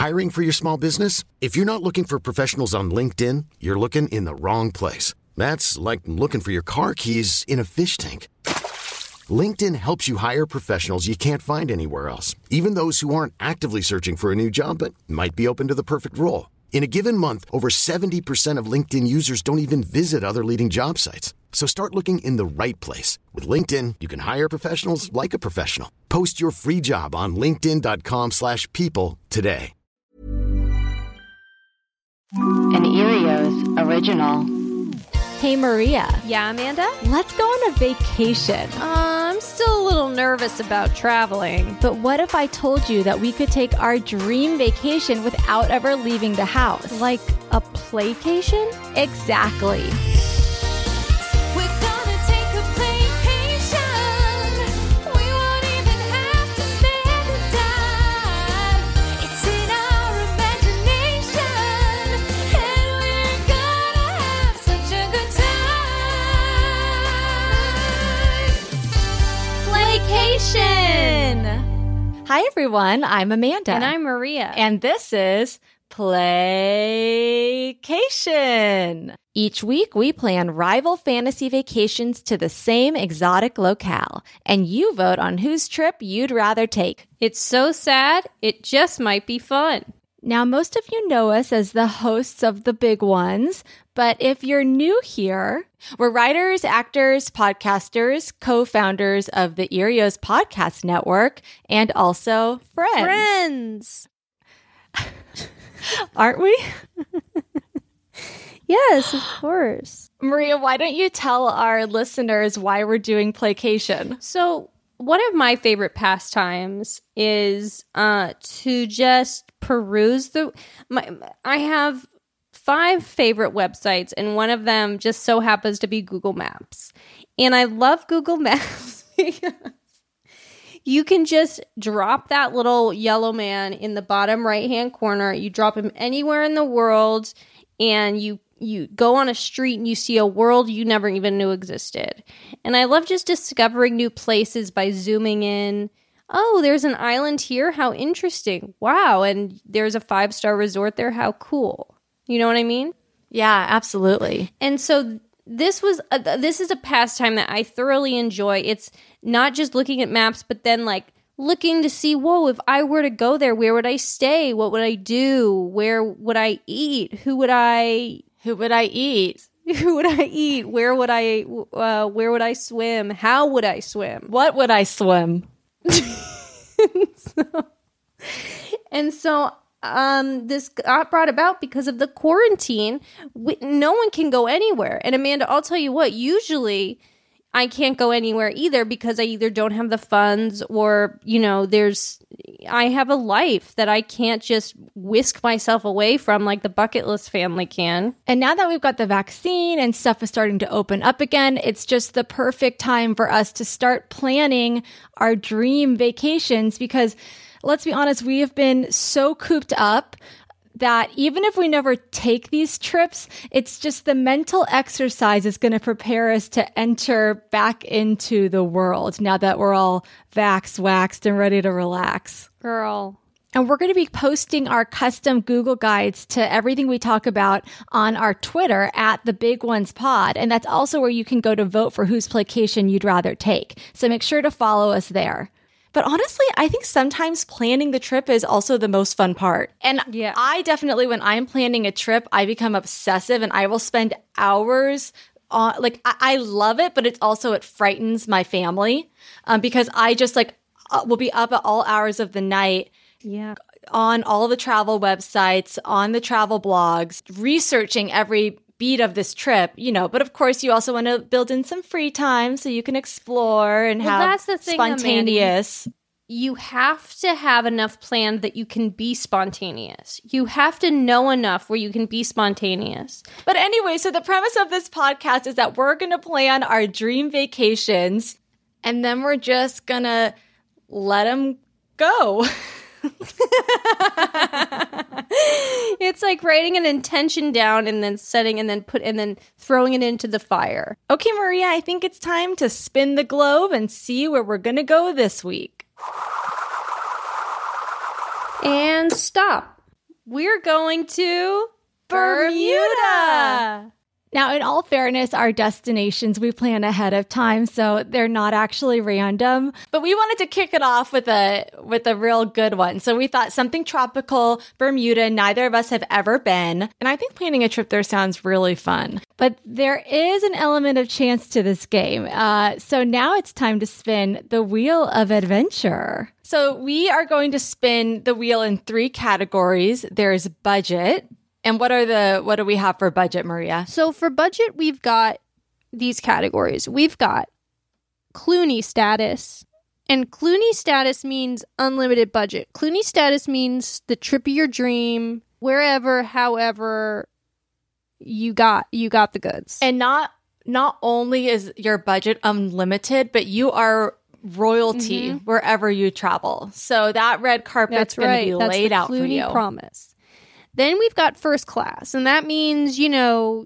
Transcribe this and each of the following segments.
Hiring for your small business? If you're not looking for professionals on LinkedIn, you're looking in the wrong place. That's like looking for your car keys in a fish tank. LinkedIn helps you hire professionals you can't find anywhere else, even those who aren't actively searching for a new job but might be open to the perfect role. In a given month, over 70% of LinkedIn users don't even visit other leading job sites. So start looking in the right place. With LinkedIn, you can hire professionals like a professional. Post your free job on linkedin.com/people today. An Erios original. Hey, Maria. Yeah, Amanda? Let's go on a vacation. I'm still a little nervous about traveling. But what if I told you that we could take our dream vacation without ever leaving the house? Like a playcation? Exactly. Hi, everyone. I'm Amanda. And I'm Maria. And this is Playcation. Each week, we plan rival fantasy vacations to the same exotic locale, and you vote on whose trip you'd rather take. It's so sad, it just might be fun. Now, most of you know us as the hosts of The Big Ones, but if you're new here, we're writers, actors, podcasters, co-founders of the Erios Podcast Network, and also friends. Aren't we? Yes, of course. Maria, why don't you tell our listeners why we're doing Playcation? So, one of my favorite pastimes is to just peruse I have 5 favorite websites, and one of them just so happens to be Google Maps. And I love Google Maps because you can just drop that little yellow man in the bottom right-hand corner. You drop him anywhere in the world, and you go on a street and you see a world you never even knew existed. And I love just discovering new places by zooming in. Oh, there's an island here. How interesting. Wow. And there's a 5-star resort there. How cool. You know what I mean? Yeah, absolutely. And so this is a pastime that I thoroughly enjoy. It's not just looking at maps, but then like looking to see, whoa, if I were to go there, where would I stay? What would I do? Where would I eat? Who would I eat? Who would I eat? Where would I swim? How would I swim? What would I swim? So this got brought about because of the quarantine. No one can go anywhere. And Amanda, I'll tell you what, usually I can't go anywhere either because I either don't have the funds or, I have a life that I can't just whisk myself away from like the bucket list family can. And now that we've got the vaccine and stuff is starting to open up again, it's just the perfect time for us to start planning our dream vacations because let's be honest, we have been so cooped up that even if we never take these trips, it's just the mental exercise is going to prepare us to enter back into the world now that we're all waxed and ready to relax. Girl. And we're going to be posting our custom Google Guides to everything we talk about on our Twitter at The Big Ones Pod. And that's also where you can go to vote for whose playcation you'd rather take. So make sure to follow us there. But honestly, I think sometimes planning the trip is also the most fun part. And yeah. I definitely, when I'm planning a trip, I become obsessive and I will spend hours on, I love it, but it frightens my family because I just will be up at all hours of the night. Yeah. On all the travel websites, on the travel blogs, researching every beat of this trip, but of course you also want to build in some free time so you can explore and have that's the thing, spontaneous. Amanda. You have to have enough planned that you can be spontaneous. You have to know enough where you can be spontaneous. But anyway, so the premise of this podcast is that we're going to plan our dream vacations and then we're just going to let them go. It's like writing an intention down and then setting and then throwing it into the fire. Okay, Maria, I think it's time to spin the globe and see where we're going to go this week. And stop. We're going to Bermuda. Now, in all fairness, our destinations we plan ahead of time, so they're not actually random. But we wanted to kick it off with a real good one. So we thought something tropical, Bermuda. Neither of us have ever been, and I think planning a trip there sounds really fun. But there is an element of chance to this game. So now it's time to spin the Wheel of Adventure. So we are going to spin the wheel in 3 categories. There's budget. And what do we have for budget, Maria? So for budget, we've got these categories. We've got Clooney status. And Clooney status means unlimited budget. Clooney status means the trip of your dream, wherever, however, you got the goods. And not only is your budget unlimited, but you are royalty wherever you travel. So that red carpet's going to be laid out for you. Promise. Then we've got first class, and that means, you're no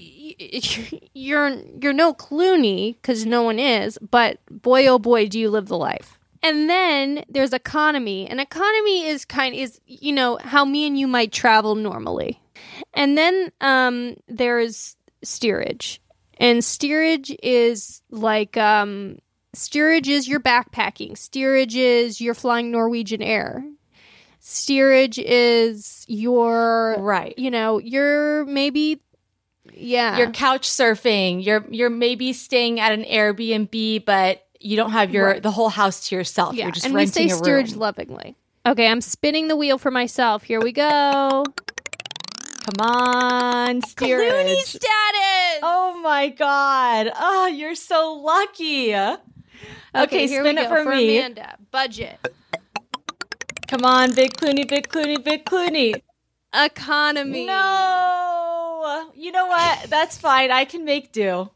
Clooney, because no one is, but boy, oh boy, do you live the life. And then there's economy, and economy is how me and you might travel normally. And then there's steerage, and steerage is like, steerage is your backpacking. Steerage is you're flying Norwegian Air. Steerage is your you're maybe you're couch surfing. You're maybe staying at an Airbnb, but you don't have the whole house to yourself. Yeah, you're just and renting we say a room. steerage lovingly. Okay, I'm spinning the wheel for myself. Here we go. Come on, steerage. Clooney status. Oh my God. Oh, you're so lucky. Okay, here spin we it go for me. Amanda. Budget. Come on, big Clooney, big Clooney, big Clooney. Economy. No. You know what? That's fine. I can make do.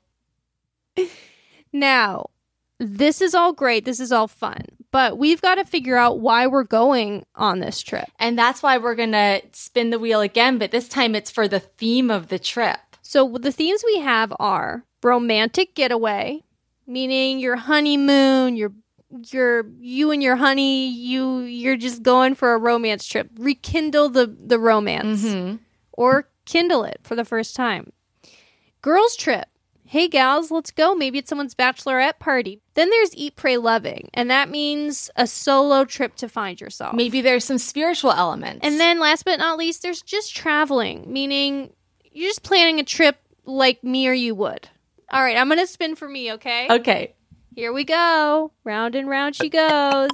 Now, this is all great. This is all fun. But we've got to figure out why we're going on this trip. And that's why we're going to spin the wheel again, but this time it's for the theme of the trip. So the themes we have are romantic getaway, meaning your honeymoon, you and your honey, you're just going for a romance trip. Rekindle the romance or kindle it for the first time. Girls trip. Hey gals, let's go. Maybe it's someone's bachelorette party. Then there's eat, pray, loving. And that means a solo trip to find yourself. Maybe there's some spiritual elements. And then last but not least, there's just traveling, meaning you're just planning a trip like me or you would. All right, I'm going to spin for me, okay? Okay. Here we go. Round and round she goes.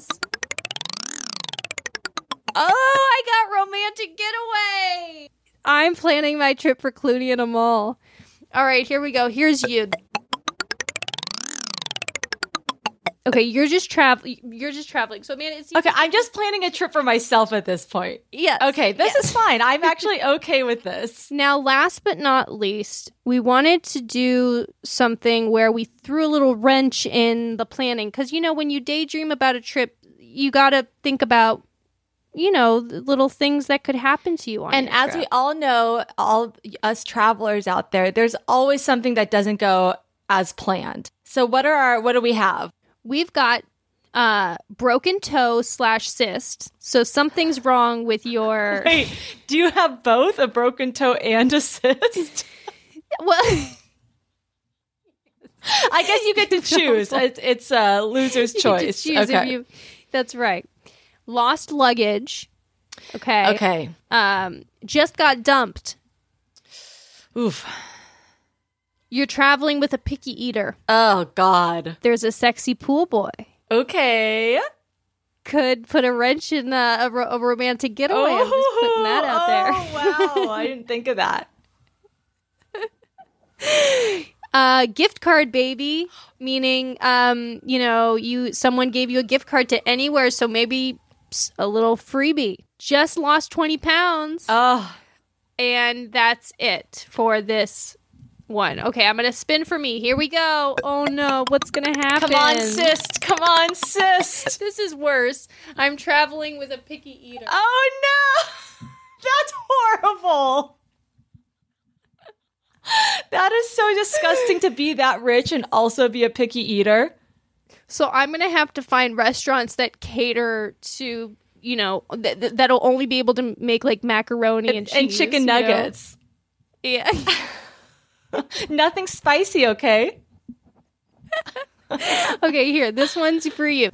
Oh, I got romantic getaway. I'm planning my trip for Clooney and Amal. All right, here we go. Here's you. Okay, you're just traveling. So, man, it's okay. I'm just planning a trip for myself at this point. Yes. Okay, this is fine. I'm actually okay with this. Now, last but not least, we wanted to do something where we threw a little wrench in the planning. Because, when you daydream about a trip, you got to think about, little things that could happen to you on And your as trip. we all know, all us travelers out there, there's always something that doesn't go as planned. So what do we have? We've got broken toe / cyst. So something's wrong with your... Wait, do you have both a broken toe and a cyst? Well... I guess you get to choose. It's a loser's choice. You get to choose that's right. Lost luggage. Okay. Just got dumped. Oof. You're traveling with a picky eater. Oh, God. There's a sexy pool boy. Okay. Could put a wrench in a romantic getaway. I'm just putting that out there. Oh, wow. I didn't think of that. Gift card, baby. Meaning, someone gave you a gift card to anywhere, so maybe a little freebie. Just lost 20 pounds. Oh. And that's it for this one. Okay, I'm going to spin for me. Here we go. Oh, no. What's going to happen? Come on, cyst. This is worse. I'm traveling with a picky eater. Oh, no. That's horrible. That is so disgusting to be that rich and also be a picky eater. So I'm going to have to find restaurants that cater to that'll only be able to make like macaroni and cheese, and chicken nuggets. Yeah. Nothing spicy, okay? Okay, here. This one's for you.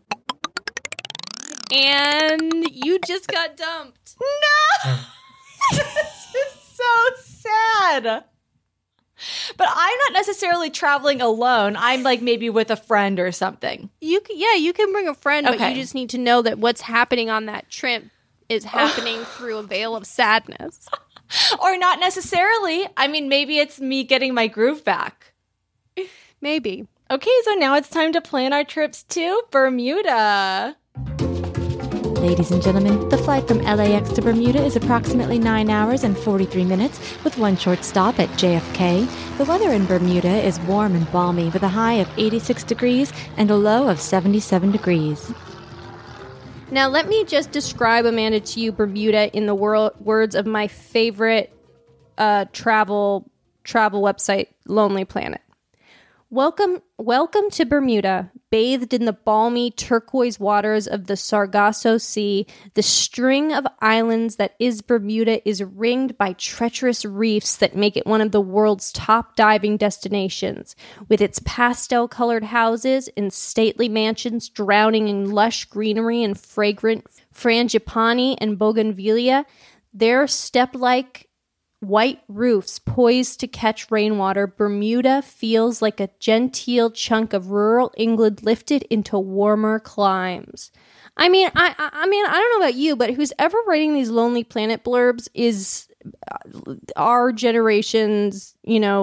And you just got dumped. No! This is so sad. But I'm not necessarily traveling alone. I'm like maybe with a friend or something. You can bring a friend, Okay. but you just need to know that what's happening on that trip is happening through a veil of sadness. Or not necessarily. I mean, maybe it's me getting my groove back. Maybe. Okay, so now it's time to plan our trips to Bermuda. Ladies and gentlemen, the flight from LAX to Bermuda is approximately 9 hours and 43 minutes with one short stop at JFK. The weather in Bermuda is warm and balmy with a high of 86 degrees and a low of 77 degrees. Now, let me just describe, Amanda, to you Bermuda in the words of my favorite travel website, Lonely Planet. Welcome to Bermuda. Bathed in the balmy turquoise waters of the Sargasso Sea, the string of islands that is Bermuda is ringed by treacherous reefs that make it one of the world's top diving destinations. With its pastel-colored houses and stately mansions drowning in lush greenery and fragrant frangipani and bougainvillea, their step-like white roofs poised to catch rainwater, Bermuda feels like a genteel chunk of rural England lifted into warmer climes. I mean, I don't know about you, but who's ever writing these Lonely Planet blurbs is our generation's,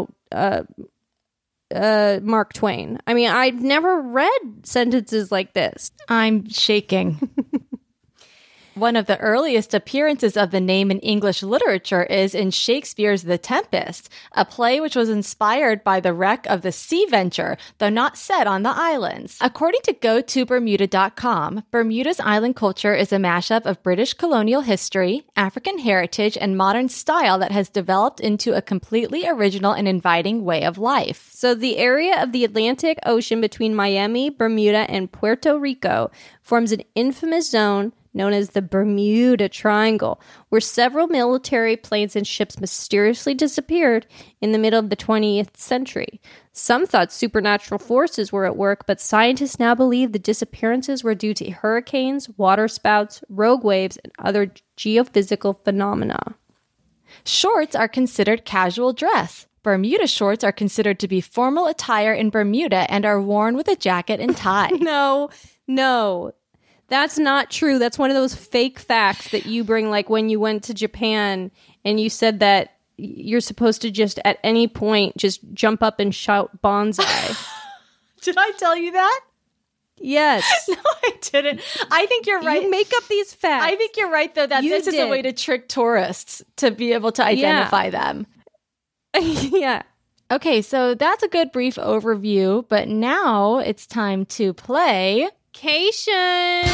Mark Twain. I mean, I've never read sentences like this. I'm shaking. One of the earliest appearances of the name in English literature is in Shakespeare's The Tempest, a play which was inspired by the wreck of the Sea Venture, though not set on the islands. According to GoToBermuda.com, Bermuda's island culture is a mashup of British colonial history, African heritage, and modern style that has developed into a completely original and inviting way of life. So the area of the Atlantic Ocean between Miami, Bermuda, and Puerto Rico forms an infamous zone known as the Bermuda Triangle, where several military planes and ships mysteriously disappeared in the middle of the 20th century. Some thought supernatural forces were at work, but scientists now believe the disappearances were due to hurricanes, waterspouts, rogue waves, and other geophysical phenomena. Shorts are considered casual dress. Bermuda shorts are considered to be formal attire in Bermuda and are worn with a jacket and tie. No. That's not true. That's one of those fake facts that you bring, like when you went to Japan and you said that you're supposed to just at any point just jump up and shout bonsai. Did I tell you that? Yes. No, I didn't. I think you're right. You make up these facts. I think you're right, though, that this is a way to trick tourists to be able to identify them. Yeah. Okay, so that's a good brief overview, but now it's time to play Cation.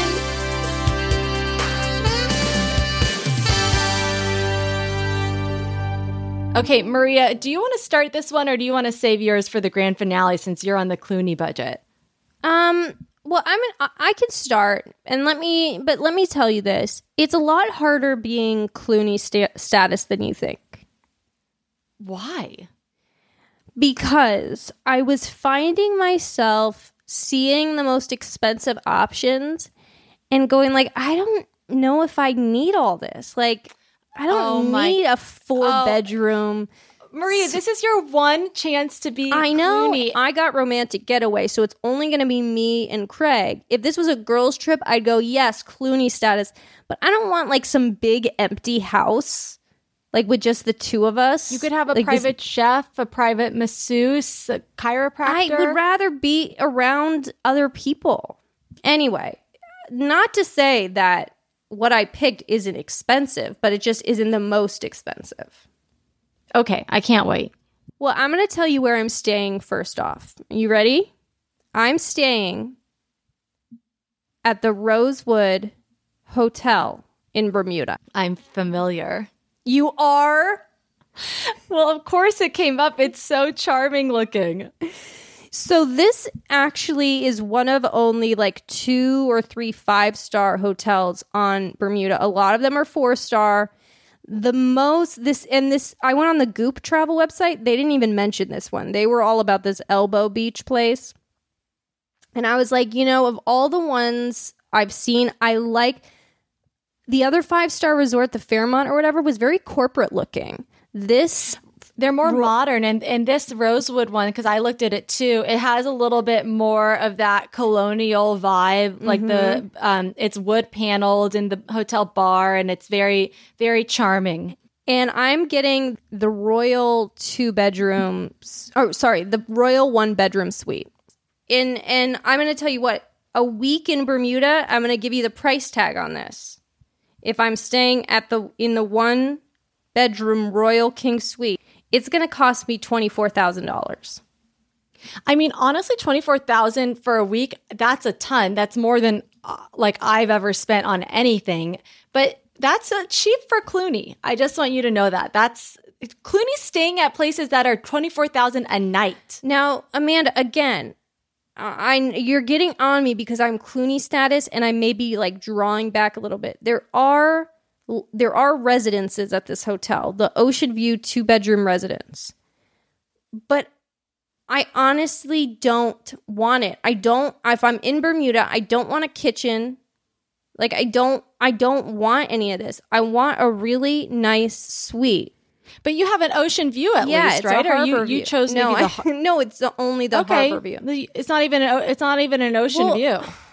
Okay, Maria, do you want to start this one or do you want to save yours for the grand finale since you're on the Clooney budget? Well, I can start, and let me tell you this: it's a lot harder being Clooney status than you think. Why? Because I was finding myself seeing the most expensive options and going like, I don't know if I need all this. Like, I don't need a 4-bedroom. Maria, this is your one chance to be I know. Clooney. I got Romantic Getaway, so it's only going to be me and Craig. If this was a girls' trip, I'd go, yes, Clooney status. But I don't want like some big empty house, like with just the two of us. You could have a private chef, a private masseuse, a chiropractor. I would rather be around other people. Anyway, not to say that what I picked isn't expensive, but it just isn't the most expensive. Okay, I can't wait. Well, I'm going to tell you where I'm staying first off. You ready? I'm staying at the Rosewood Hotel in Bermuda. I'm familiar. You are? Well, of course it came up. It's so charming looking. So this actually is one of only like 2 or 3 5-star hotels on Bermuda. A lot of them are 4-star. I went on the Goop travel website. They didn't even mention this one. They were all about this Elbow Beach place. And I was like, of all the ones I've seen, I like the other 5-star resort, the Fairmont or whatever, was very corporate looking. They're more modern, and this Rosewood one, because I looked at it too, it has a little bit more of that colonial vibe, like it's wood paneled in the hotel bar, and it's very, very charming. And I'm getting the Royal the Royal 1-bedroom suite. And I'm going to tell you what, a week in Bermuda, I'm going to give you the price tag on this. If I'm staying in the 1-bedroom Royal King Suite, it's going to cost me $24,000. I mean, honestly, $24,000 for a week, that's a ton. That's more than I've ever spent on anything. But that's cheap for Clooney. I just want you to know that. Clooney's staying at places that are $24,000 a night. Now, Amanda, again, you're getting on me because I'm Clooney status and I may be drawing back a little bit. There are residences at this hotel, the Ocean View 2-bedroom residence. But I honestly don't want it. If I'm in Bermuda, I don't want a kitchen. I don't want any of this. I want a really nice suite. But you have an ocean view at least, right? Or you chose no, no, it's only the harbor view. It's not even an ocean view.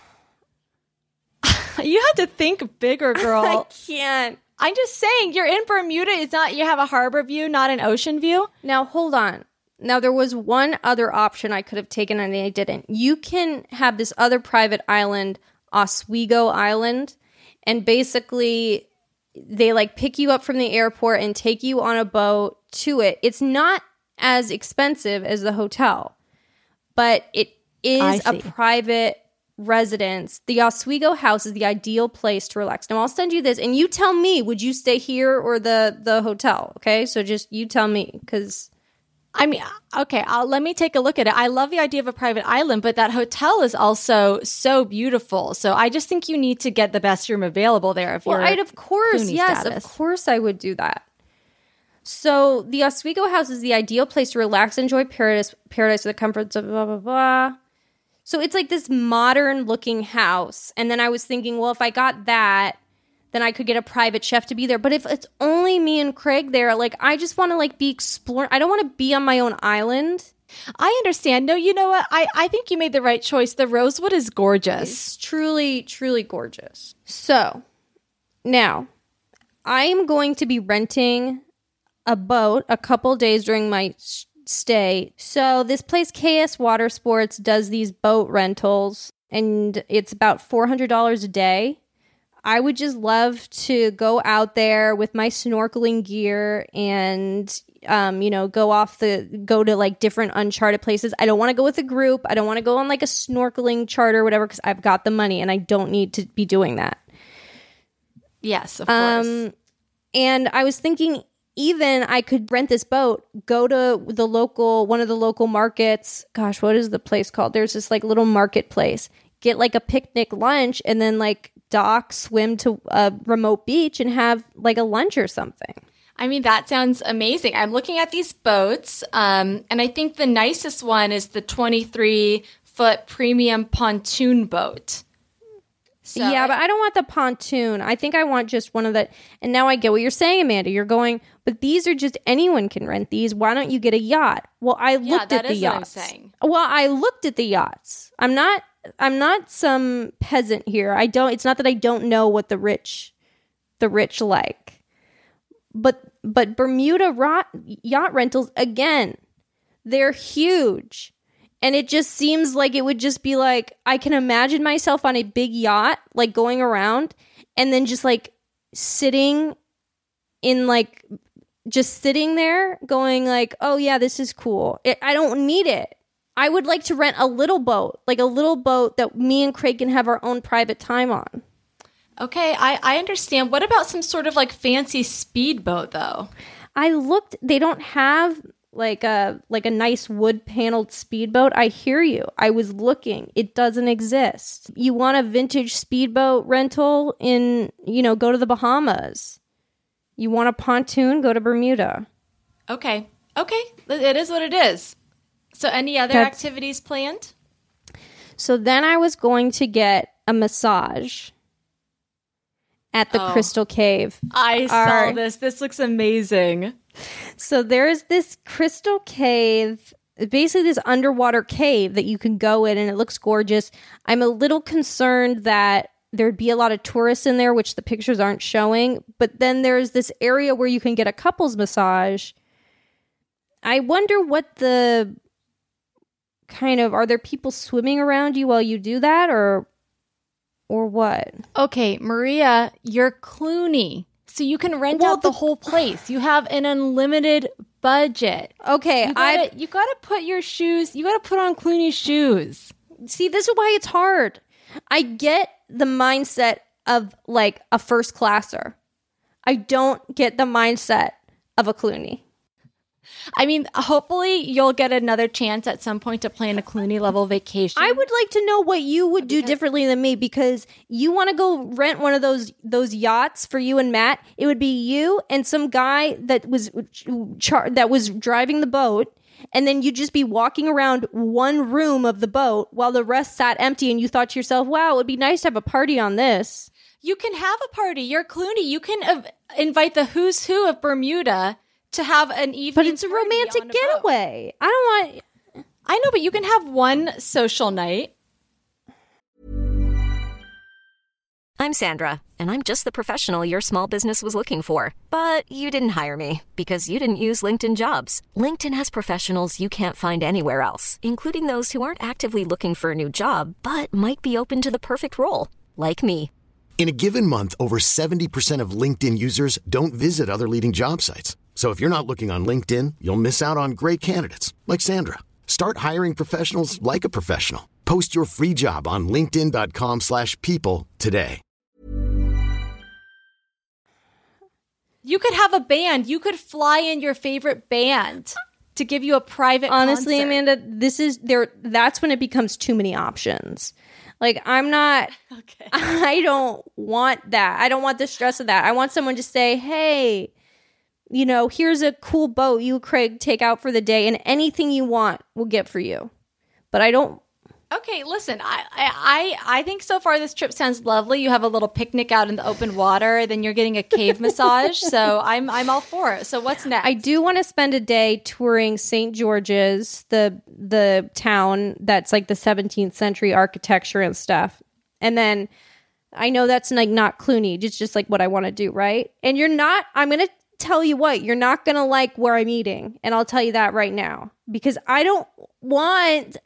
You have to think bigger, girl. I can't. I'm just saying, you're in Bermuda. It's not, you have a harbor view, not an ocean view. Now, hold on. Now, there was one other option I could have taken and I didn't. You can have this other private island, Oswego Island, and basically they pick you up from the airport and take you on a boat to it. It's not as expensive as the hotel, but it is a private residence. The Oswego house is the ideal place to relax. Now I'll send you this and you tell me, would you stay here or the hotel? Okay, so just you tell me, because let me take a look at it. I love the idea of a private island, but that hotel is also so beautiful. So I just think you need to get the best room available there. Of course, of course I would do that. So the Oswego house is the ideal place to relax, enjoy paradise with the comforts of blah blah blah. So it's this modern looking house, and then I was thinking, well, if I got that, then I could get a private chef to be there. But if it's only me and Craig there, I just want to be exploring. I don't want to be on my own island. I understand. No, you know what? I think you made the right choice. The Rosewood is gorgeous. It's truly, truly gorgeous. So now I am going to be renting a boat a couple days during my stay. So this place, KS Water Sports, does these boat rentals, and it's about $400 a day. I would just love to go out there with my snorkeling gear and, go to different uncharted places. I don't want to go with a group. I don't want to go on a snorkeling charter or whatever, because I've got the money and I don't need to be doing that. Yes, of course. And I was thinking, even I could rent this boat, go to one of the local markets. Gosh, what is the place called? There's this little marketplace. Get a picnic lunch and then dock, swim to a remote beach and have a lunch or something. I mean, that sounds amazing. I'm looking at these boats, and I think the nicest one is the 23-foot premium pontoon boat. So yeah, but I don't want the pontoon. I think I want just one of the... And now I get what you're saying, Amanda. You're going, but these are just... Anyone can rent these. Why don't you get a yacht? Well, I looked at the yachts. What I'm saying. Well, I looked at the yachts. I'm not some peasant here. It's not that I don't know what the rich like. But Bermuda yacht rentals, again, they're huge. And it just seems like it would just be I can imagine myself on a big yacht, going around and then just sitting in just sitting there going oh yeah, this is cool. I don't need it. I would like to rent a little boat, a little boat that me and Craig can have our own private time on. Okay, I understand. What about some sort of fancy speedboat though? I looked, they don't have like a nice wood paneled speedboat, I hear you. I was looking. It doesn't exist. You want a vintage speedboat rental go to the Bahamas. You want a pontoon, go to Bermuda. Okay. It is what it is. So any other activities planned? So then I was going to get a massage at the Crystal Cave. I saw this. This looks amazing. So there's this Crystal Cave, basically this underwater cave that you can go in, and it looks gorgeous. I'm a little concerned that there'd be a lot of tourists in there, which the pictures aren't showing. But then there's this area where you can get a couples massage. I wonder what the kind of, are there people swimming around you while you do that, or what? Okay, Maria, you're Clooney. So you can rent out the whole place. You have an unlimited budget. Okay, you gotta put your shoes. You gotta put on Clooney's shoes. See, this is why it's hard. I get the mindset of like a first classer. I don't get the mindset of a Clooney. I mean, hopefully you'll get another chance at some point to plan a Clooney level vacation. I would like to know what you would do differently than me, because you want to go rent one of those yachts for you and Matt. It would be you and some guy that was driving the boat, and then you'd just be walking around one room of the boat while the rest sat empty, and you thought to yourself, wow, it would be nice to have a party on this. You can have a party. You're Clooney. You can invite the who's who of Bermuda to have an evening. But it's a romantic getaway. I don't want... I know, but you can have one social night. I'm Sandra, and I'm just the professional your small business was looking for. But you didn't hire me because you didn't use LinkedIn Jobs. LinkedIn has professionals you can't find anywhere else, including those who aren't actively looking for a new job, but might be open to the perfect role, like me. In a given month, over 70% of LinkedIn users don't visit other leading job sites. So if you're not looking on LinkedIn, you'll miss out on great candidates like Sandra. Start hiring professionals like a professional. Post your free job on linkedin.com/people today. You could have a band. You could fly in your favorite band to give you a private Honestly, concert. Amanda, this is there. That's when it becomes too many options. Like, I'm not, Okay. I don't want that. I don't want the stress of that. I want someone to say, hey, here's a cool boat you, Craig, take out for the day, and anything you want, we'll get for you. But I don't. Okay, listen, I think so far this trip sounds lovely. You have a little picnic out in the open water, then you're getting a cave massage. So I'm all for it. So what's next? I do want to spend a day touring St. George's, the town that's like the 17th century architecture and stuff. And then I know that's like not Clooney. It's just like what I want to do, right? And I'm going to tell you what, you're not going to like where I'm eating. And I'll tell you that right now. Because I don't want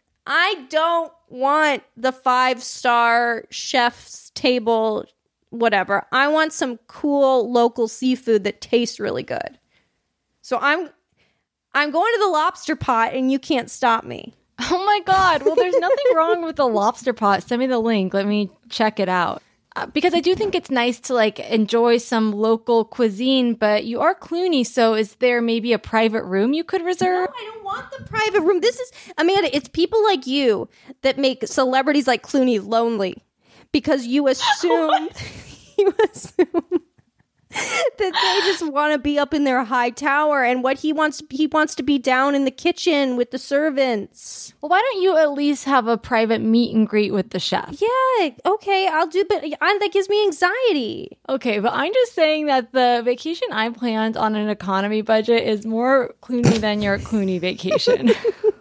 the 5-star chef's table, whatever. I want some cool local seafood that tastes really good. So I'm going to the Lobster Pot, and you can't stop me. Oh my God. Well, there's nothing wrong with the Lobster Pot. Send me the link. Let me check it out. Because I do think it's nice to enjoy some local cuisine, but you are Clooney, so is there maybe a private room you could reserve? No, I don't want the private room. This is, Amanda, it's people like you that make celebrities like Clooney lonely, because you assume that they just want to be up in their high tower, and what he wants to be down in the kitchen with the servants. Well, why don't you at least have a private meet and greet with the chef? Yeah, okay, I'll do, but that gives me anxiety. Okay, but I'm just saying that the vacation I planned on an economy budget is more Clooney than your Clooney vacation.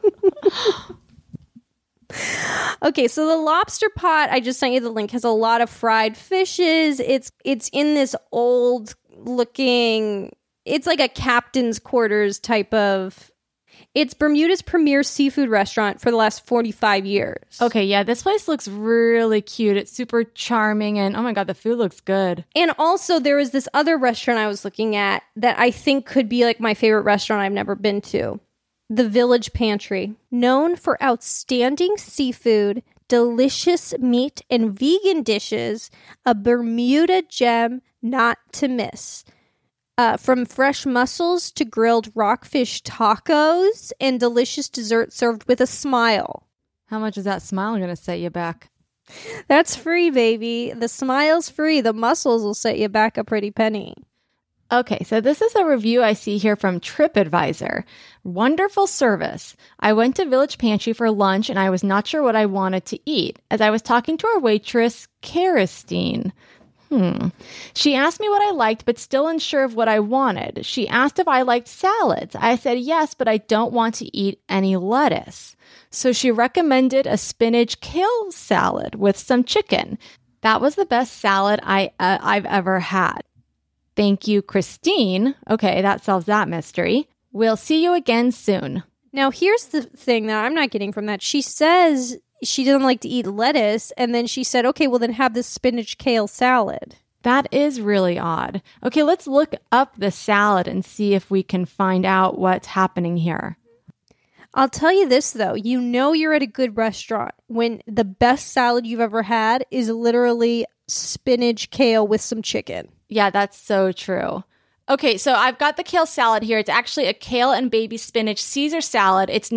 Okay, so the Lobster Pot, I just sent you the link, has a lot of fried fishes. It's in this old looking, it's like a captain's quarters type of, it's Bermuda's premier seafood restaurant for the last 45 years. Okay, yeah, this place looks really cute. It's super charming, and oh my God, the food looks good. And also there was this other restaurant I was looking at that I think could be like my favorite restaurant I've never been to. The Village Pantry, known for outstanding seafood, delicious meat, and vegan dishes, a Bermuda gem not to miss. From fresh mussels to grilled rockfish tacos and delicious dessert served with a smile. How much is that smile going to set you back? That's free, baby. The smile's free. The mussels will set you back a pretty penny. Okay, so this is a review I see here from TripAdvisor. Wonderful service. I went to Village Pantry for lunch and I was not sure what I wanted to eat. As I was talking to our waitress, Karistine. She asked me what I liked, but still unsure of what I wanted. She asked if I liked salads. I said yes, but I don't want to eat any lettuce. So she recommended a spinach kale salad with some chicken. That was the best salad I've ever had. Thank you, Christine. Okay, that solves that mystery. We'll see you again soon. Now, here's the thing that I'm not getting from that. She says she doesn't like to eat lettuce, and then she said, okay, well then have this spinach kale salad. That is really odd. Okay, let's look up the salad and see if we can find out what's happening here. I'll tell you this, though. You know you're at a good restaurant when the best salad you've ever had is literally spinach kale with some chicken. Yeah, that's so true. Okay, so I've got the kale salad here. It's actually a kale and baby spinach Caesar salad. It's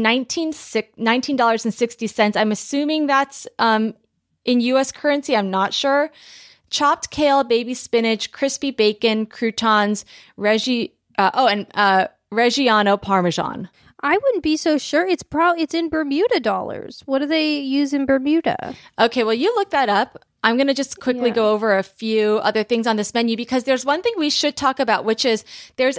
$19.60. I'm assuming that's in U.S. currency. I'm not sure. Chopped kale, baby spinach, crispy bacon, croutons, Reggiano Parmesan. I wouldn't be so sure. It's in Bermuda dollars. What do they use in Bermuda? Okay, well, you look that up. I'm going to just quickly go over a few other things on this menu because there's one thing we should talk about, which is there's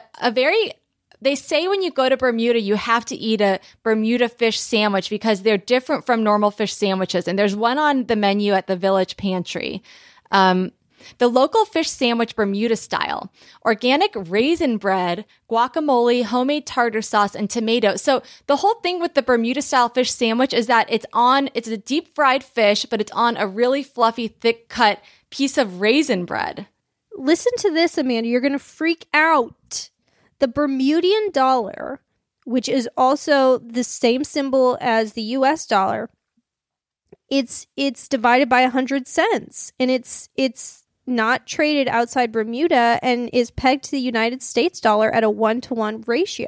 they say when you go to Bermuda, you have to eat a Bermuda fish sandwich because they're different from normal fish sandwiches. And there's one on the menu at the Village Pantry. The local fish sandwich Bermuda style, organic raisin bread, guacamole, homemade tartar sauce, and tomato. So the whole thing with the Bermuda style fish sandwich is that it's a deep fried fish, but it's on a really fluffy, thick cut piece of raisin bread. Listen to this, Amanda. You're going to freak out. The Bermudian dollar, which is also the same symbol as the US dollar, it's divided by 100 cents, and it's not traded outside Bermuda and is pegged to the United States dollar at a 1-to-1 ratio.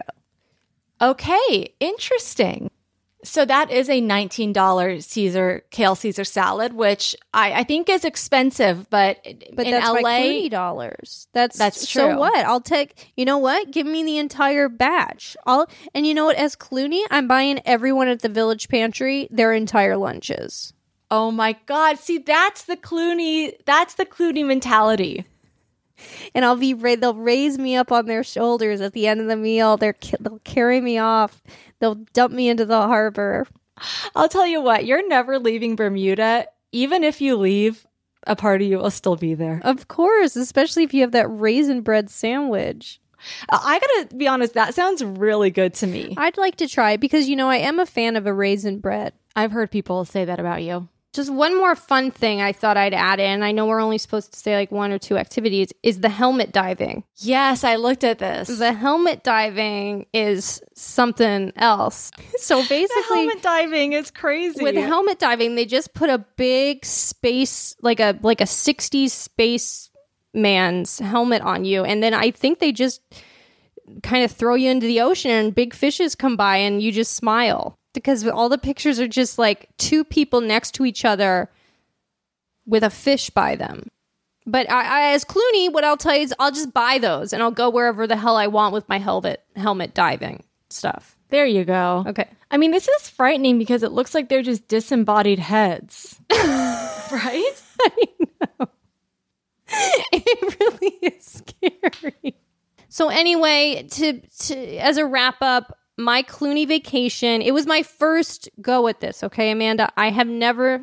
Okay, interesting. So that is a $19 kale Caesar salad, which I think is expensive, but in that's LA, by Clooney dollars. That's true. So what? I'll take. You know what? Give me the entire batch. And you know what? As Clooney, I'm buying everyone at the Village Pantry their entire lunches. Oh my God. See, that's the Clooney mentality. And they'll raise me up on their shoulders at the end of the meal. They'll carry me off. They'll dump me into the harbor. I'll tell you what, you're never leaving Bermuda. Even if you leave, a part of you will still be there. Of course, especially if you have that raisin bread sandwich. I gotta be honest, that sounds really good to me. I'd like to try it because, I am a fan of a raisin bread. I've heard people say that about you. Just one more fun thing I thought I'd add in. I know we're only supposed to say like 1 or 2 activities, is the helmet diving. Yes, I looked at this. The helmet diving is something else. So basically, the helmet diving is crazy. With helmet diving, they just put a big space, like a 60s space man's helmet on you. And then I think they just kind of throw you into the ocean and big fishes come by and you just smile. Because all the pictures are just like 2 people next to each other with a fish by them. But I as Clooney, what I'll tell you is I'll just buy those and I'll go wherever the hell I want with my helmet diving stuff. There you go. Okay. I mean, this is frightening because it looks like they're just disembodied heads. Right? I know. It really is scary. So anyway, to as a wrap up, my Clooney vacation, it was my first go at this, okay, Amanda? I have never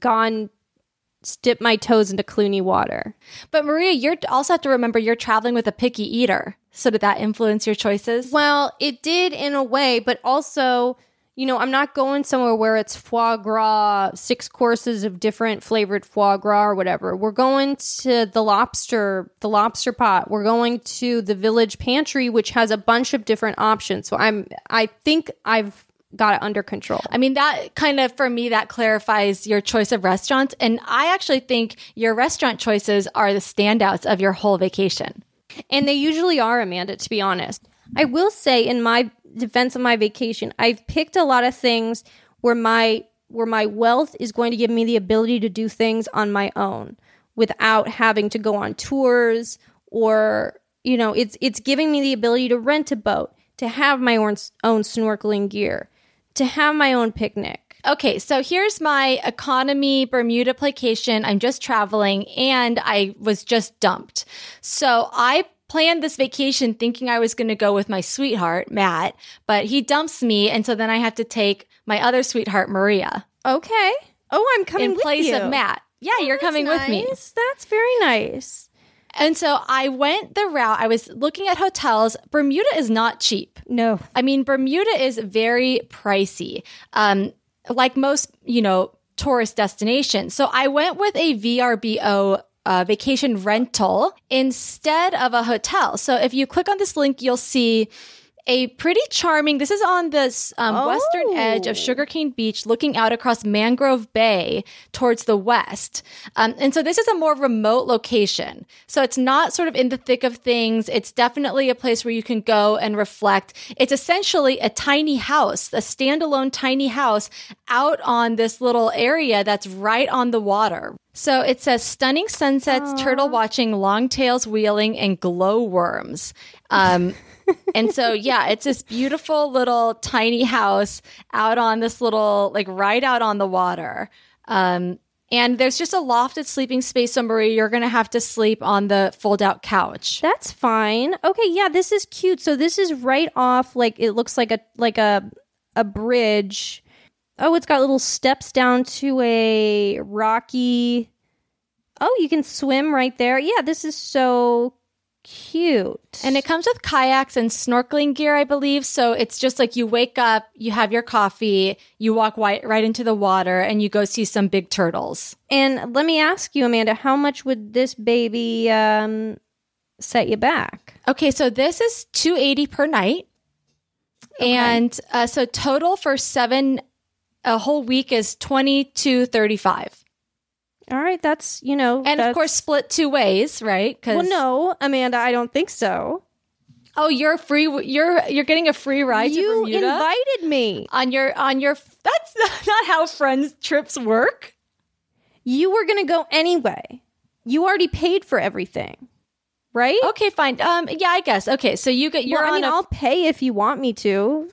dipped my toes into Clooney water. But Maria, you also have to remember you're traveling with a picky eater. So did that influence your choices? Well, it did in a way, but also, I'm not going somewhere where it's foie gras, 6 courses of different flavored foie gras or whatever. We're going to the lobster pot. We're going to the Village Pantry, which has a bunch of different options. So I think I've got it under control. I mean, that kind of, for me, that clarifies your choice of restaurants. And I actually think your restaurant choices are the standouts of your whole vacation. And they usually are, Amanda, to be honest. I will say, in my defense of my vacation, I've picked a lot of things where my wealth is going to give me the ability to do things on my own without having to go on tours, or, you know, it's giving me the ability to rent a boat, to have my own snorkeling gear, to have my own picnic. Okay, so here's my economy Bermuda playcation. I'm just traveling and I was just dumped. So I planned this vacation thinking I was going to go with my sweetheart, Matt, but he dumps me. And so then I have to take my other sweetheart, Maria. Okay. Oh, I'm coming in with place you. of Matt. Yeah, you're coming with me. That's very nice. And so I went the route. I was looking at hotels. Bermuda is not cheap. No. I mean, Bermuda is very pricey. Like most, you know, tourist destinations. So I went with a VRBO vacation rental instead of a hotel. So if you click on this link, you'll see a pretty charming, this is on this western edge of Sugarcane Beach, looking out across Mangrove Bay towards the west. And so this is a more remote location. So it's not sort of in the thick of things. It's definitely a place where you can go and reflect. It's essentially a tiny house, a standalone tiny house out on this little area that's right on the water. So it says stunning sunsets, turtle watching, longtails wheeling, and glowworms. And so, yeah, it's this beautiful little tiny house out on this little, like right out on the water. And there's just a lofted sleeping space. So, Maria, you're going to have to sleep on the fold out couch. That's fine. Okay, yeah, this is cute. So this is right off, like, it looks like a bridge. Oh, it's got little steps down to a rocky. Oh, you can swim right there. Yeah, this is so cute. And it comes with kayaks and snorkeling gear, I believe. So it's just like you wake up, you have your coffee, you walk right into the water, and you go see some big turtles. And let me ask you, Amanda, how much would this baby set you back? Okay, so this is $280 per night. Okay. And so total for a whole week is $22.35. All right, that's, you know. And of course, split two ways, right? Well, no, Amanda, I don't think so. Oh, you're free. You're getting a free ride to Bermuda? You invited me. On your. That's not how friends trips work. You were going to go anyway. You already paid for everything, right? Okay, fine. Yeah, I guess. Okay, so you're on. I'll pay if you want me to.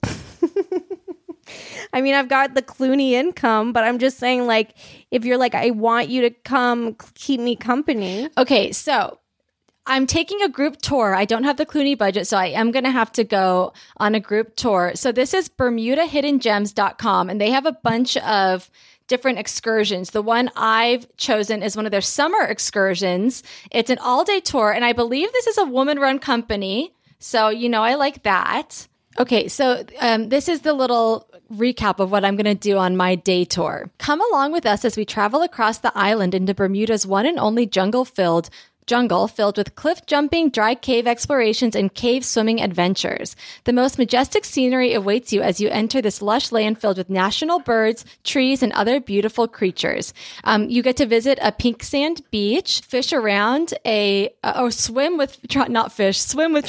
I mean, I've got the Clooney income, but I'm just saying, like, if you're like, I want you to come keep me company. Okay, so I'm taking a group tour. I don't have the Clooney budget, so I am going to have to go on a group tour. So this is BermudaHiddenGems.com, and they have a bunch of different excursions. The one I've chosen is one of their summer excursions. It's an all-day tour, and I believe this is a woman-run company. So, you know, I like that. Okay, so this is the little recap of what I'm going to do on my day tour. Come along with us as we travel across the island into Bermuda's one and only jungle filled with cliff jumping, dry cave explorations, and cave swimming adventures. The most majestic scenery awaits you as you enter this lush land filled with national birds, trees, and other beautiful creatures. You get to visit a pink sand beach, fish around swim with tropical fish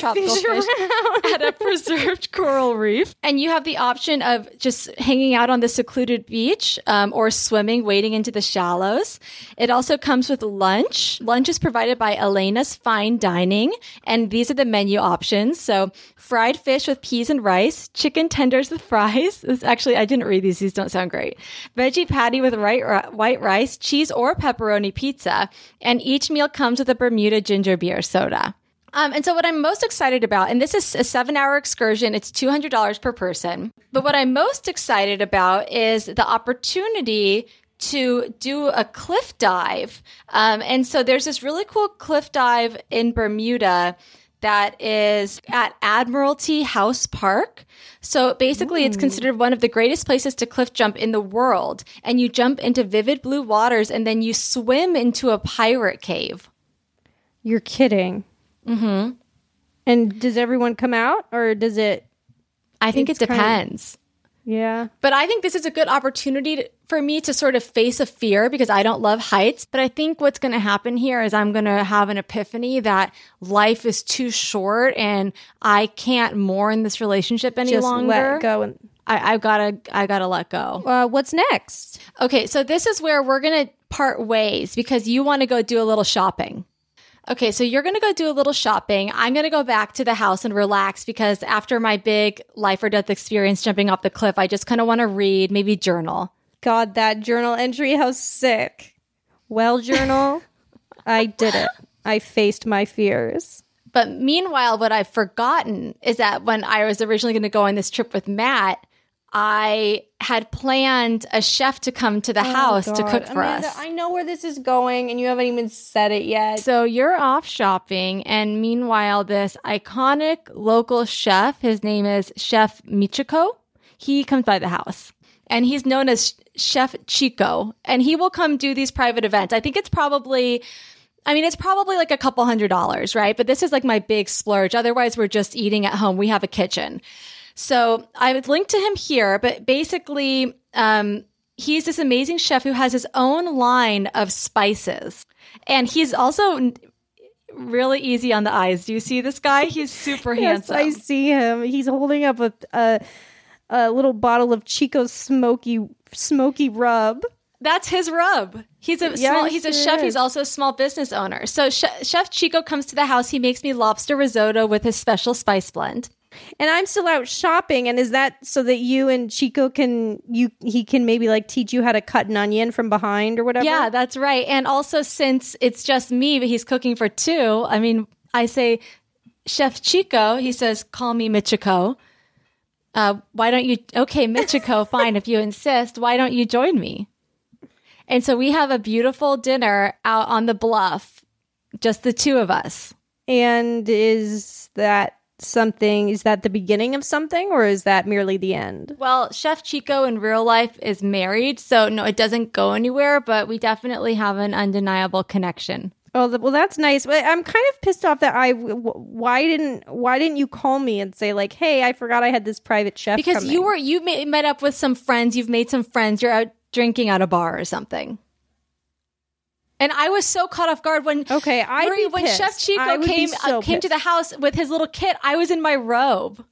at a preserved coral reef. And you have the option of just hanging out on the secluded beach or swimming, wading into the shallows. It also comes with lunch. Lunch is provided by Elena's Fine Dining, and these are the menu options. So fried fish with peas and rice, chicken tenders with fries. Actually, I didn't read these. These don't sound great. Veggie patty with white rice, cheese or pepperoni pizza, and each meal comes with a Bermuda ginger beer soda. And so what I'm most excited about, and this is a 7-hour excursion, it's $200 per person. But what I'm most excited about is the opportunity to do a cliff dive. And so there's this really cool cliff dive in Bermuda that is at Admiralty House Park. So basically it's considered one of the greatest places to cliff jump in the world. And you jump into vivid blue waters and then you swim into a pirate cave. You're kidding. Mm-hmm. And does everyone come out or does it? I think it depends. Yeah. But I think this is a good opportunity for me to sort of face a fear because I don't love heights. But I think what's going to happen here is I'm going to have an epiphany that life is too short and I can't mourn this relationship any Just longer. let go. And I gotta let go. What's next? Okay, so this is where we're going to part ways because you want to go do a little shopping. Okay, so you're going to go do a little shopping. I'm going to go back to the house and relax because after my big life or death experience jumping off the cliff, I just kind of want to read, maybe journal. God, that journal entry, how sick. Well, journal, I did it. I faced my fears. But meanwhile, what I've forgotten is that when I was originally going to go on this trip with Matt, I had planned a chef to come to the house to cook for Amanda, us. I know where this is going, and you haven't even said it yet. So you're off shopping, and meanwhile, this iconic local chef, his name is Chef Michiko, he comes by the house. And he's known as Chef Chico, and he will come do these private events. I think it's probably like a couple $100, right? But this is like my big splurge. Otherwise, we're just eating at home. We have a kitchen. So I would link to him here, but basically, he's this amazing chef who has his own line of spices. And he's also really easy on the eyes. Do you see this guy? He's super handsome. Yes, I see him. He's holding up a little bottle of Chico's smoky rub. That's his rub. He's a chef. He's also a small business owner. So Chef Chico comes to the house. He makes me lobster risotto with his special spice blend. And I'm still out shopping. And is that so that you and Chico he can maybe like teach you how to cut an onion from behind or whatever? Yeah, that's right. And also since it's just me, but he's cooking for two, I mean, I say, Chef Chico, he says, call me Michiko. Why don't you, okay, Michiko, fine, if you insist, why don't you join me? And so we have a beautiful dinner out on the bluff, just the two of us. And is that the beginning of something, or is that merely the end? Well, Chef Chico in real life is married, so no, it doesn't go anywhere, but we definitely have an undeniable connection. Oh, well, that's nice. But I'm kind of pissed off that why didn't you call me and say like, hey, I forgot I had this private chef because coming. you met up with some friends. You've made some friends. You're out drinking at a bar or something. And I was so caught off guard when when Chef Chico came to the house with his little kit. I was in my robe.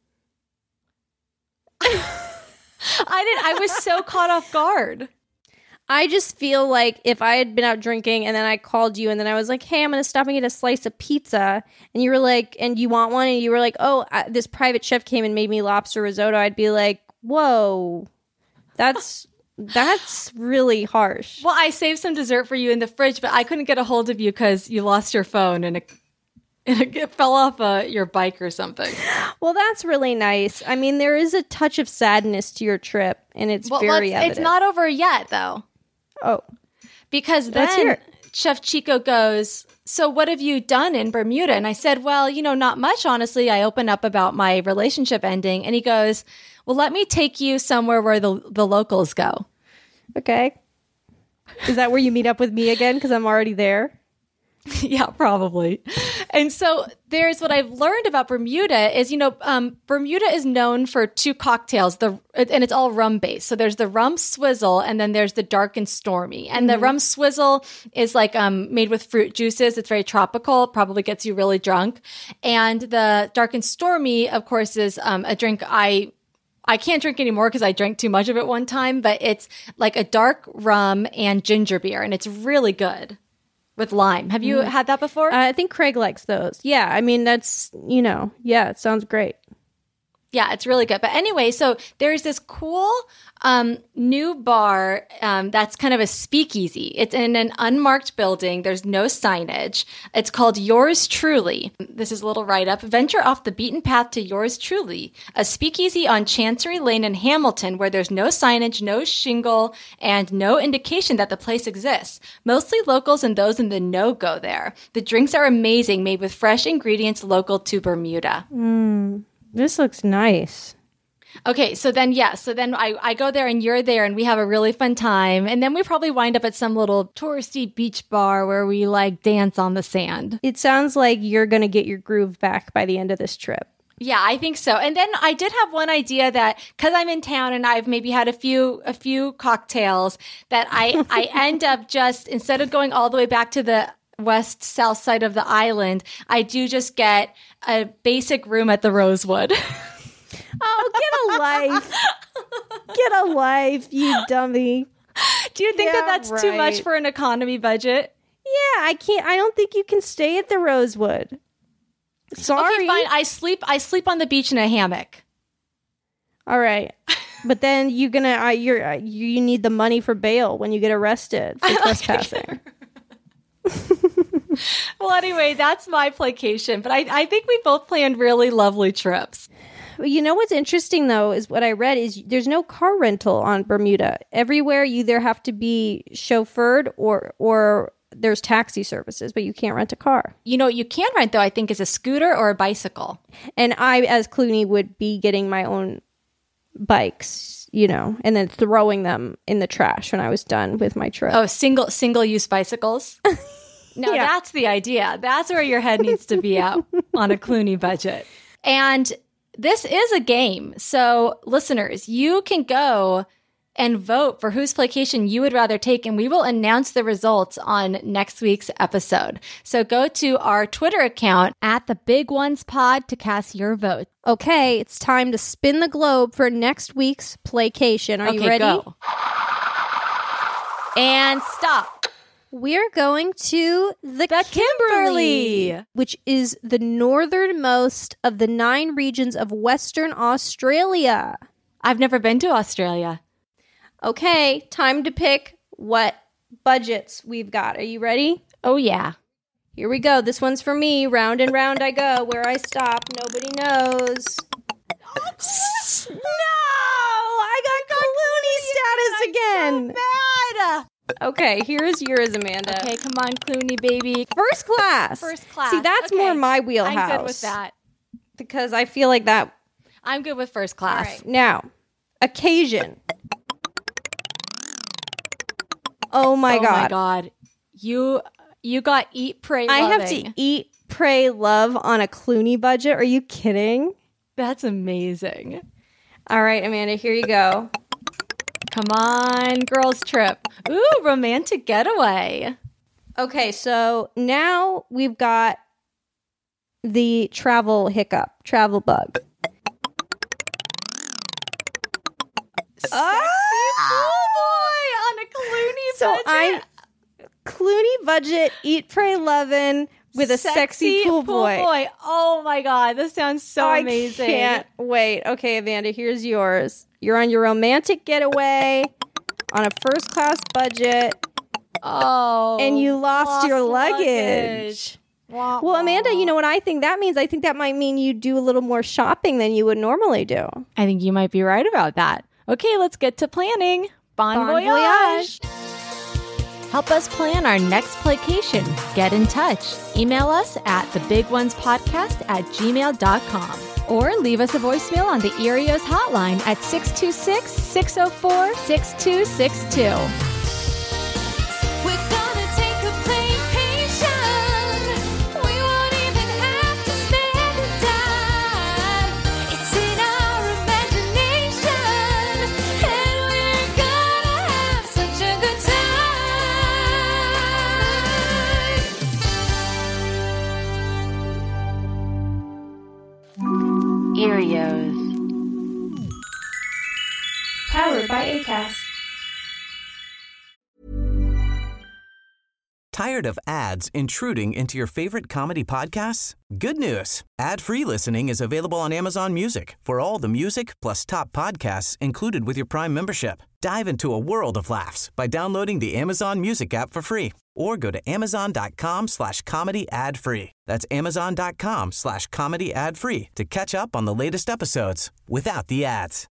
I was so caught off guard. I just feel like if I had been out drinking and then I called you and then I was like, hey, I'm going to stop and get a slice of pizza. And you were like, and you want one? And you were like, oh, this private chef came and made me lobster risotto. I'd be like, whoa, that's really harsh. Well, I saved some dessert for you in the fridge, but I couldn't get a hold of you because you lost your phone and it fell off your bike or something. Well, that's really nice. I mean, there is a touch of sadness to your trip, and it's very evident. It's not over yet, though. Oh. Because then Chef Chico goes, so what have you done in Bermuda? And I said, well, not much, honestly. I opened up about my relationship ending. And he goes, well, let me take you somewhere where the locals go. Okay. Is that where you meet up with me again? Because I'm already there. Yeah, probably. And so there's what I've learned about Bermuda is, Bermuda is known for two cocktails, and it's all rum based. So there's the rum swizzle and then there's the dark and stormy. And the rum swizzle is like made with fruit juices. It's very tropical. It probably gets you really drunk. And the dark and stormy, of course, is a drink I can't drink anymore because I drank too much of it one time, but it's like a dark rum and ginger beer, and it's really good. With lime. Have you had that before? I think Craig likes those. Yeah, I mean, that's, it sounds great. Yeah, it's really good. But anyway, so there's this cool new bar that's kind of a speakeasy. It's in an unmarked building. There's no signage. It's called Yours Truly. This is a little write-up. Venture off the beaten path to Yours Truly, a speakeasy on Chancery Lane in Hamilton where there's no signage, no shingle, and no indication that the place exists. Mostly locals and those in the know go there. The drinks are amazing, made with fresh ingredients local to Bermuda. This looks nice. Okay, so then I go there and you're there and we have a really fun time. And then we probably wind up at some little touristy beach bar where we like dance on the sand. It sounds like you're going to get your groove back by the end of this trip. Yeah, I think so. And then I did have one idea that because I'm in town and I've maybe had a few cocktails, that I end up just, instead of going all the way back to the west south side of the island, I do just get a basic room at the Rosewood. Oh, get a life. Get a life, you dummy. Do you think that's too much for an economy budget? Yeah, I don't think you can stay at the Rosewood. Sorry. Okay, fine. I sleep on the beach in a hammock. All right. But then you need the money for bail when you get arrested for trespassing. Well, anyway, that's my placation. But I think we both planned really lovely trips. Well, you know what's interesting, though, is what I read is there's no car rental on Bermuda. Everywhere you either have to be chauffeured or there's taxi services, but you can't rent a car. You know what you can rent, though, I think, is a scooter or a bicycle. And I, as Clooney, would be getting my own bikes, and then throwing them in the trash when I was done with my trip. Oh, single-use bicycles? No, yeah. That's the idea. That's where your head needs to be at on a Clooney budget. And this is a game. So, listeners, you can go and vote for whose playcation you would rather take, and we will announce the results on next week's episode. So go to our Twitter account at The Big Ones Pod to cast your vote. Okay, it's time to spin the globe for next week's playcation. Are you ready? Go. And stop. We're going to the Kimberley, which is the northernmost of the 9 regions of Western Australia. I've never been to Australia. Okay, time to pick what budgets we've got. Are you ready? Oh, yeah. Here we go. This one's for me. Round and round I go. Where I stop, nobody knows. No! I got Clooney status again. So bad. Okay, here's yours, Amanda. Okay, come on, Clooney, baby. First class. See, that's more my wheelhouse. I'm good with that. Because I feel like that. I'm good with first class. All right. Now, occasion. Oh my God. You got Eat, Pray, Loving. I have to eat, pray, love on a Clooney budget. Are you kidding? That's amazing. All right, Amanda, here you go. Come on, girls trip. Ooh, romantic getaway. Okay, so now we've got the travel bug. Sexy pool boy on a Clooney budget. So Clooney budget, eat, pray, lovin' with a sexy pool boy. Oh my God, this sounds so amazing. I can't wait. Okay, Amanda, here's yours. You're on your romantic getaway on a first class budget. Oh. And you lost your luggage. Well, Amanda, you know what I think that means? I think that might mean you do a little more shopping than you would normally do. I think you might be right about that. Okay, let's get to planning. Bon voyage. Help us plan our next playcation. Get in touch. Email us at thebiguonespodcast@gmail.com. Or leave us a voicemail on the Erios hotline at 626-604-6262. We're gonna take a playcation. We won't even have to spend a dime. It's in our imagination, and we're gonna have such a good time. Erios. Powered by Acast. Tired of ads intruding into your favorite comedy podcasts? Good news. Ad-free listening is available on Amazon Music for all the music plus top podcasts included with your Prime membership. Dive into a world of laughs by downloading the Amazon Music app for free or go to amazon.com/comedy ad-free. That's amazon.com/comedy ad-free to catch up on the latest episodes without the ads.